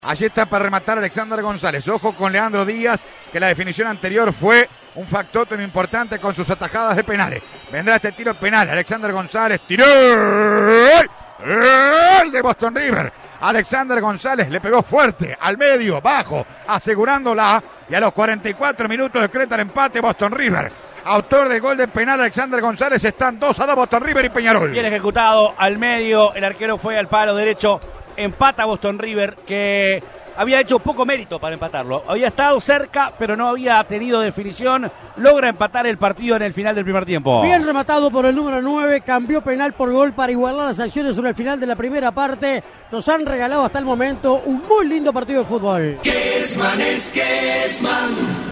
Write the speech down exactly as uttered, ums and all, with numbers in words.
Allí está para rematar Alexander González. Ojo con Leandro Díaz, que la definición anterior fue un factotum importante con sus atajadas de penales. Vendrá este tiro penal. Alexander González tiró el de Boston River. Alexander González le pegó fuerte, al medio, bajo, asegurándola. Y a los cuarenta y cuatro minutos decreta el empate Boston River. Autor del gol de penal Alexander González. Están dos a dos Boston River y Peñarol. Bien ejecutado al medio. El arquero fue al palo derecho. Empata Boston River, que había hecho poco mérito para empatarlo. Había estado cerca, pero no había tenido definición. Logra empatar el partido en el final del primer tiempo. Bien rematado por el número nueve. Cambió penal por gol para igualar las acciones sobre el final de la primera parte. Nos han regalado hasta el momento un muy lindo partido de fútbol. Kessman es Kessman.